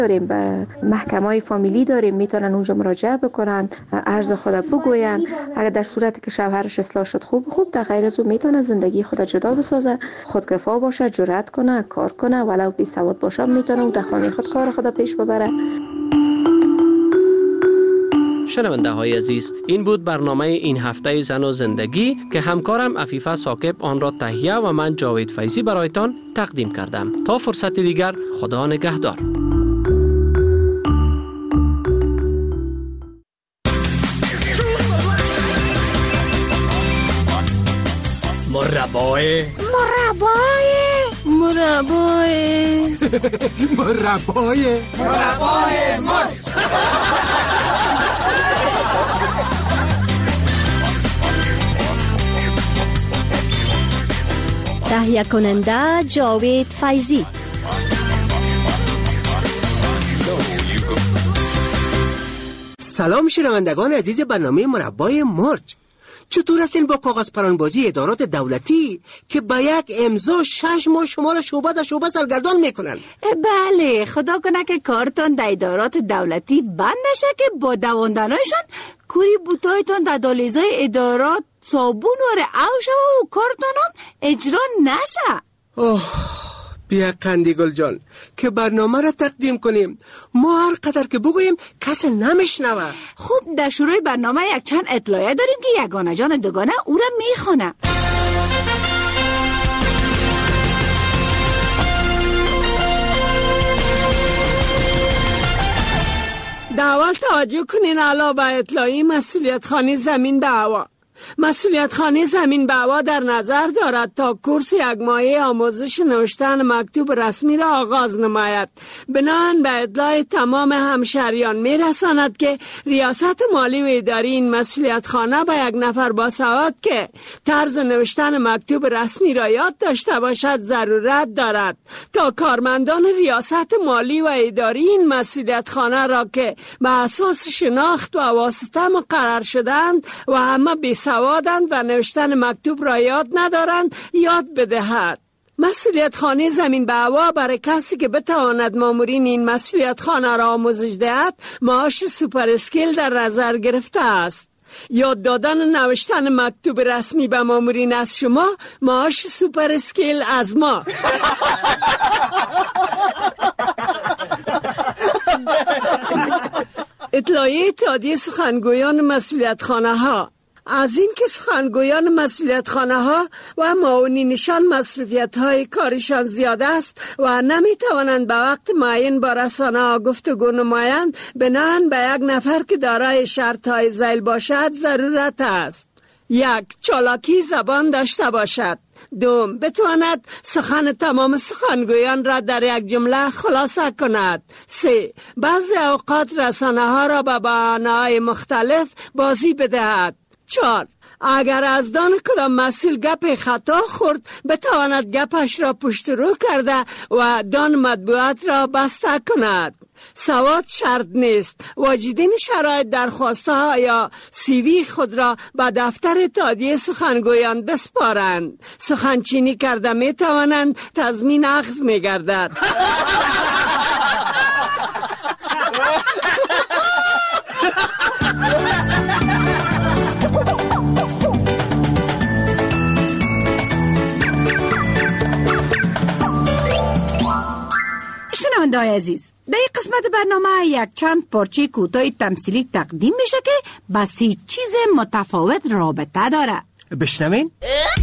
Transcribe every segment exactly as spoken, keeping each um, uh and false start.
داریم، به محکمه فامیلی داریم، میتونن اونجا مراجعه بکنن، عرض خود بگوین. اگر در صورتی که شوهرش اصلاح شد خوب خوب، در غیر از اون میتونه زندگی خود جدا بسازه، خودکفا باشه، جرأت کنه، کار کنه، ولو بی سواد باشه میتونه اون در خانه خود کار خود پیش ببره. شنونده های عزیز، این بود برنامه این هفته زن و زندگی که همکارم عفیفه ثاقب آن را تهیه و من جاوید فیضی برایتان تقدیم کردم. تا فرصت دیگر، خدا نگهدار. مربای مربای مربای مربای مربای مرد. تهیه کننده جاوید فیضی. سلام شنوندگان عزیز برنامه مربای مرج. چطور هستین با کاغذ پرانبازی ادارات دولتی که با یک امضا شش ماه شما را شعبه در شعبه سرگردان میکنن؟ بله، خدا کنه که کارتان در ادارات دولتی بند نشه که با دواندنایشان کوری بوتایتان در دالیزای ادارات صابون وره او شما و کارتان هم اجرا نشه. اوه بیا قندی گل جان که برنامه را تقدیم کنیم. ما هر قدر که بگوییم کس نمیشنوه. خوب، در شروع برنامه یک چند اطلاعیه داریم که یگانه جان دوگانه او را میخونه. اول توجه کنین علاوه بر اطلاعی مسئولیت خانه زمین به هوا. مسئولیت خانه زمین به هوا در نظر دارد تا کورس یک ماهه آموزش نوشتن مکتوب رسمی را آغاز نماید. بناهن به اطلاع تمام همشهریان میرساند که ریاست مالی و اداری این مسئولیت خانه به یک نفر با سواد که طرز نوشتن مکتوب رسمی را یاد داشته باشد ضرورت دارد تا کارمندان ریاست مالی و اداری این مسئولیت خانه را که به اساس شناخت و واسطه مقرر شدند و همه بی سوادند و نوشتن مکتوب را یاد ندارند یاد بدهد. مسئولیت خانه زمین به هوا برای کسی که بتواند مامورین این مسئولیت خانه را آموزش دهد معاش سوپر اسکیل در نظر گرفته است. یاد دادن نوشتن مکتوب رسمی به مامورین از شما معاش سوپر اسکیل از ما. اطلاعیه اتحادیه سخنگویان مسئولیت خانه ها: از این که سخنگویان مسئولیت خانه ها و معاونینشان مصروفیت های کارشان زیاد است و نمی توانند به وقت معین با رسانه ها گفتگو نمایند، بناهن به یک نفر که دارای شرط های ذیل باشد ضرورت است: یک، چالاکی زبان داشته باشد. دوم، بتواند سخن تمام سخنگویان را در یک جمله خلاصه کند. سه، بعضی اوقات رسانه ها را به بهانه‌های مختلف بازی بدهد. چهار، اگر از دان کدام مسئول گپ خطا خورد بتواند گپش را پشت رو کرده و دان مطبوعات را بسته کند. سواد شرط نیست. واجدین شرایط درخواسته ها یا سیوی خود را به دفتر اتحادیه سخنگویان بسپارند. سخنچینی کرده می توانند، تضمین اخذ می گردد. شنونده‌های عزیز، در این قسمت برنامه یک چند پارچه کوتاه تمثیلی تقدیم میشه که با سی چیز متفاوت رابطه داره. بشنوین؟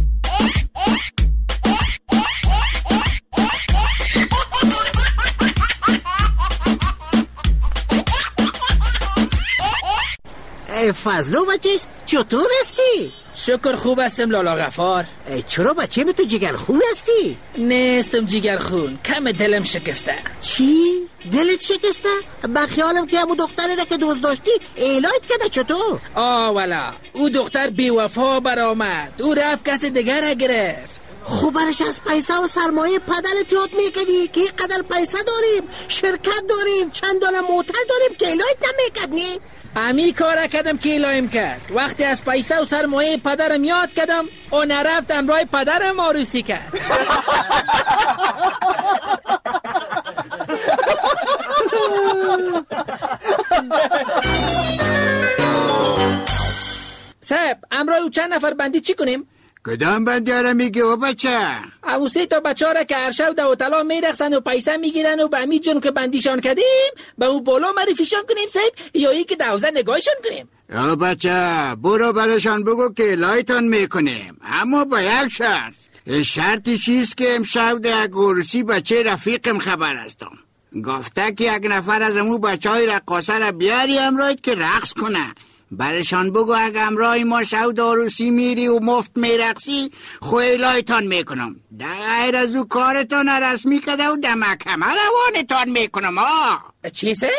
فضلو بچهش چطور هستی؟ شکر خوب هستم لالا غفار. چرا بچه می تو جگرخون هستی؟ نیستم جگرخون، کم دلم شکسته. چی؟ دلت شکسته؟ با خیالم که همون دختره را که دوست داشتی ایلایت کرده چطور؟ آه والا، او دختر بی وفا برآمد، او رفت کسی دیگر را گرفت. خب برش از پیسه و سرمایه پدرت یاد میکردی که اینقدر پیسه داریم، شرکت داریم، چند دانه موتر داریم که ایلایت نمیکردنی؟ امی کار کردم که ایلایم کرد. وقتی از پیسه و سرمایه پدرم یاد کردم او نرفت امرای پدرم آروسی کرد. صاحب امرای چند نفر بندی چی کنیم؟ کدام بندی ها را میگی و بچه؟ او سه تا بچه ها را که هر شب دو طلا میرخصن و پیسه میگیرن و به امید جون که بندیشان کردیم به او بالا معرفیشان کنیم صاحب، یا ای که دوزه نگاهشان کنیم؟ یا بچه برو برشان بگو که لایتان میکنیم، اما با یک شرط. شرطی چیست که امشب در یک عروسی بچه رفیقم خبر هستم، گفته که یک نفر از امو بچه های رقاصه را بیاری امرایت که رقص کنه. برشان بگو اگه امرای ما شود عروسی میری و مفت میرقصی خوی لایتان میکنم، در غیر از او کارتان رسمی کده و دمکمه روانتان میکنم. آه چی سه؟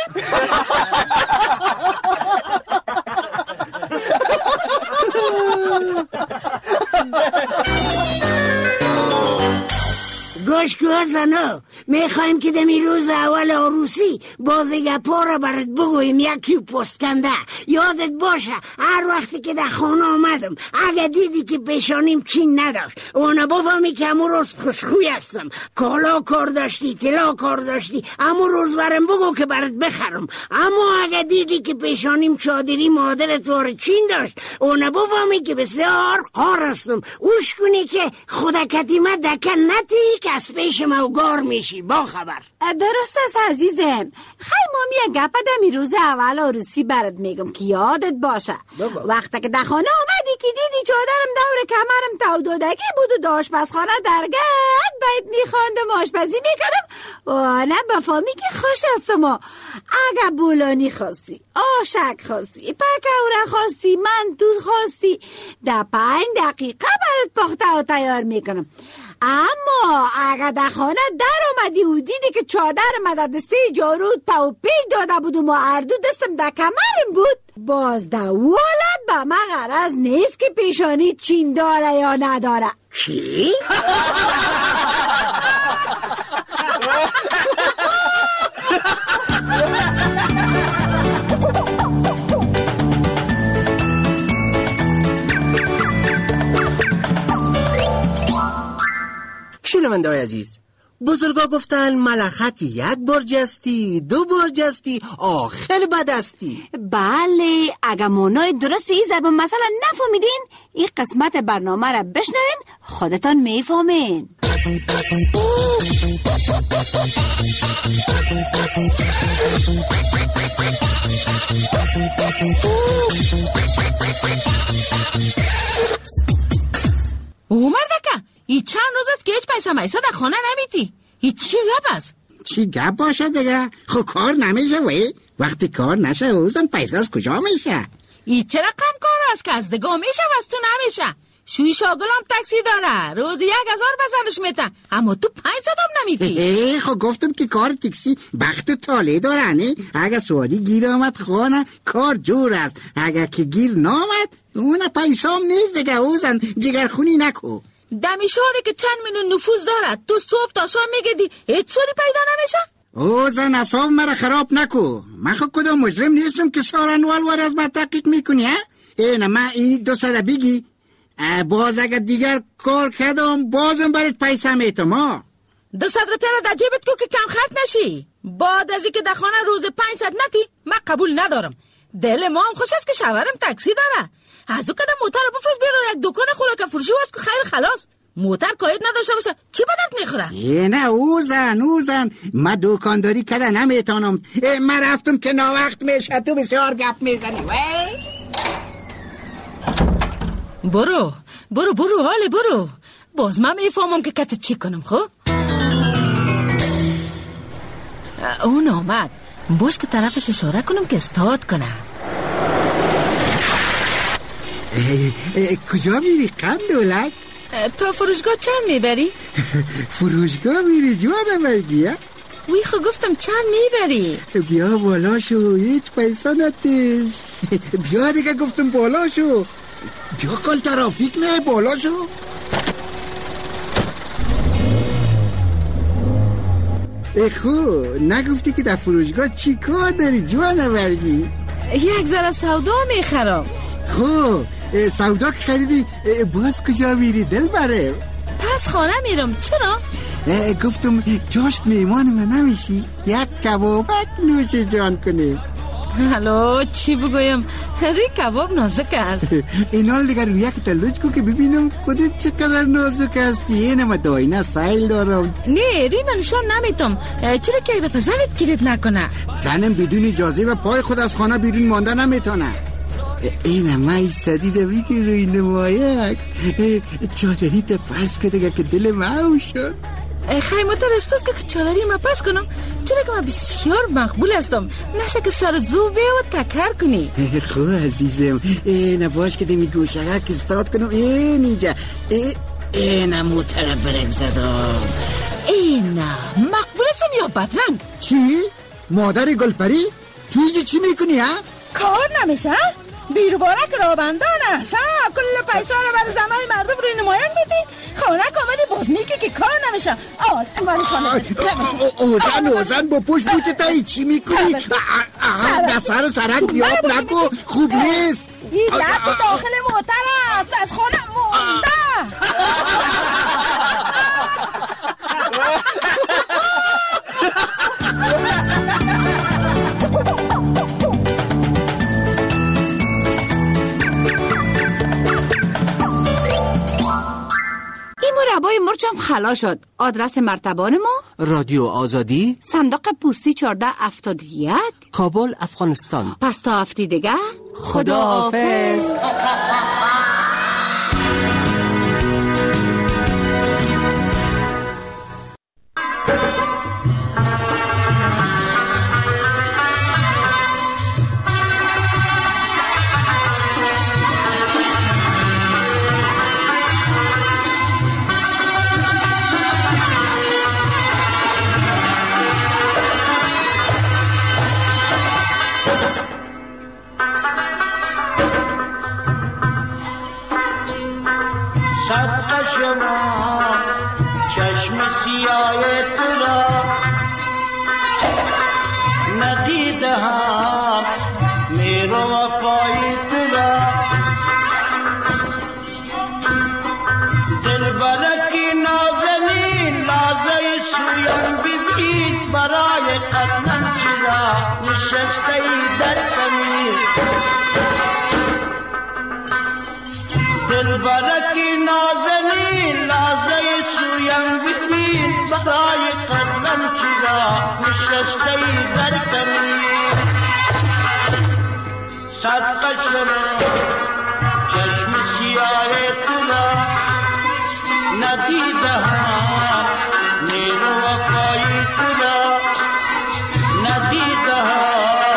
گوش کن زنو، میخوایم که دمی روز اول عروسی بازگپا را برات بگویم یکی پست کنده. یادت باشه هر وقتی که در خانه آمدم اگه دیدی که پیشانیم چین نداشت اونو بفهمی که امو روز خوشخوی هستم، کالا کار داشتی طلا کار داشتی امو روز برم بگو که برات بخرم. اما اگه دیدی که پیشانیم چادری مادرت وار چین داشت اونو بفهمی که بسیار قار هستم، اوش کنی که خدا کتیمه دکن نتی که از پیش موگار میشی. با خبر درست است عزیزم. خیلی مامی گپ دمی روز اول عروسی برات میگم که یادت باشه بابا. وقتی که در خانه آمدی که دیدی چادرم دور کمرم تو دودگی بود و داشت آشپزخانه درگت بیت میخواندم آشپزی میکردم و نه بفهمی که خوش هستم. اگه بولانی خواستی، آشک خواستی، پکوره خواستی، منتو خواستی، در پنج دقیقه برات پخته و تیار میکنم. اما اگه در خانه در آمدی و دیدی که چادر مدد دسته جارو تا پیش داده بود و ما اردو دستم در کمرم بود، باز در ولد به من غرض نیست که پیشانی چین داره یا نداره. چی؟ شنونده های عزیز، بزرگا گفتن ملخک یک بار جستی، دو بار جستی، آخر بدستی. بله، اگه مانای درست این ضرب مثلا نفهمیدین این قسمت برنامه را بشنوین خودتان میفهمین. او مردکه ای چند روز است که هیچ پیسه میسا در خانه نمیدی، ای چی گپ است؟ چی گپ باشه دیگه؟ خب کار نمیشه وی، وقتی کار نشه اوزن پیسه از کجا میشه؟ ای چه رقم کار است که از دگاه میشه و از تو نمیشه؟ شوی شاگلام تاکسی داره روز یک هزار بزنش میتن اما تو پنج صدام نمیدی. خب گفتم که کار تاکسی بخت و تاله داره نه؟ اگه سواری گیر آمد خانه کار جور است، اگه که گیر نامد اون پیسام نیست دیگه. اوزن جگرخونی نکو. دمیشاری که چند میلیون نفوذ دارد تو صبح تا شام میگدی هیچ سوری پیدا نمیشه؟ اوزن اصاب مرا خراب نکو، من خود کدام مجرم نیستم که سارنوال وار از من تحقیق میکنی ها؟ اینه من این دو سده بگی باز اگر دیگر کار کردم بازم برات پیسه میتم ها. دو صد روپیه را در جیبت کو که کم خرد نشی. بعد از اینکه در خانه روز پنجصد نتی من قبول ندارم. دل ما هم خوش است که شوهرم تاکسی داره. از او کدام موتر رو بفروش بیرون یک دکان خوراک فروشی واسه که خیلی خلاص. موتر کاید نداشته باشه چی بدت میخوره؟ نه اوزن اوزن من دکانداری کده نمیتونم. من رفتم که ناوقت میشه تو بسیار گپ میزنی. برو برو برو حالی برو، باز من میفهمم که کتت چی کنم. خب اون آمد، باش که طرفش اشاره کنم که استاد کنه. کجا میری قندولک؟ تا فروشگاه چند میبری؟ فروشگاه میری جوانم بگی؟ وی خب گفتم چند میبری؟ بیا بالا شو، هیچ پیسا نتیش. بیا دیگه گفتم بالا شو. بیا کل ترافیک نه بالا شو. خو نگفتی که در فروشگاه چی کار داری جوانه برگی؟ یک ذره سودا میخرم. خو سودا که خریدی باز کجا میری دل بره؟ پس خانه میرم. چرا؟ گفتم جاشت میمان من نمیشی؟ یک کبابک نوش جان کنیم. هلو چی بگویم؟ ری کباب نازک است. این حال دیگر روی یک تلوج کو که ببینم خودت چقدر نازک هستی. این همه داینه سایل دارم. نه ری من شان نمیتم. چرا که یک دفعه زنت گیرت نکنه؟ زنم بدون اجازه و پای خود از خانه بیرون مانده نمیتونه. این همه صدی روی که روی نمایک چادری تا پس کده که دل معو شد. خیلی مترستد که چادری ما پس کنم، چرا که من بسیار مقبول هستم. نشه که سر زو به و تکر کنی. خواه عزیزم، نباش که دمی گوشه که استاد کنم. این اینجا این موتر برک زدم. این مقبول هستم یا بدرنگ؟ چی؟ مادر گلپری؟ تو اینجا چی میکنی ها؟ کار نمیشه؟ بیروبارک رابندان است. کل پیسا رو برای زنهای مردم روی نمایان میدی؟ خانه کاملی باز میگه که کار نمیشه. آه اموالشانه اوزن اوزن با پشت بوته تایی چی میکنی؟ دستر سرک بیاب نکو خوب نیست. این لب داخل موتر است از خانه مونده. مربای مرچم خلا شد. آدرس مرتبان ما رادیو آزادی، صندوق پستی چهارده هفتاد و یک، کابل، افغانستان. پس تا هفته دیگه خدا حافظ. برکی نازنی لازه سویم بیدی برای قدم چیزا نشسته در کمی صدقه شما چشم سیاه تولا ندیده ها نیل و وفای تولا ندیده ها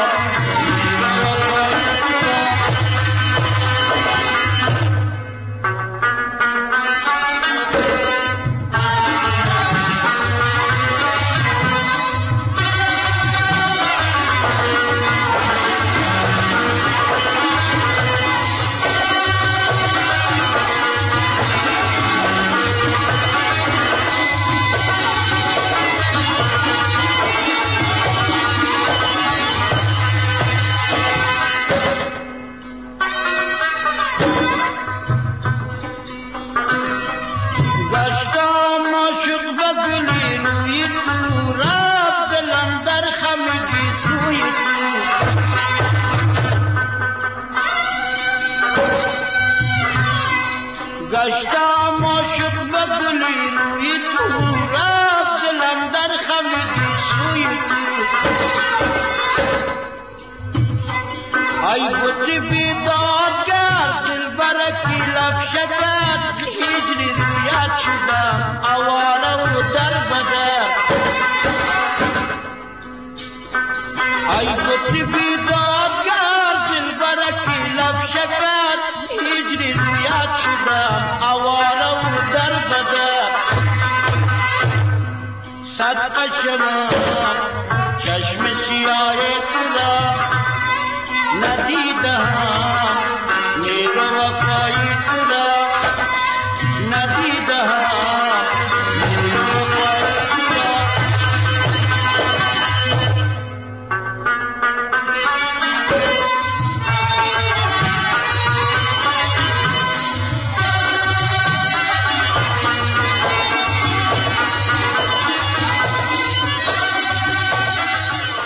گشتم عاشق به گلی روی تو رفت دلم در خمیدی سوی تو ای بطی بیداد کرد دل برکی لب شکر هجری رویت شدم اواره و در بدر ای بطی بیداد کرد دل برکی لب شکر هجری رویت شدم اواره و در بدر صدقه شما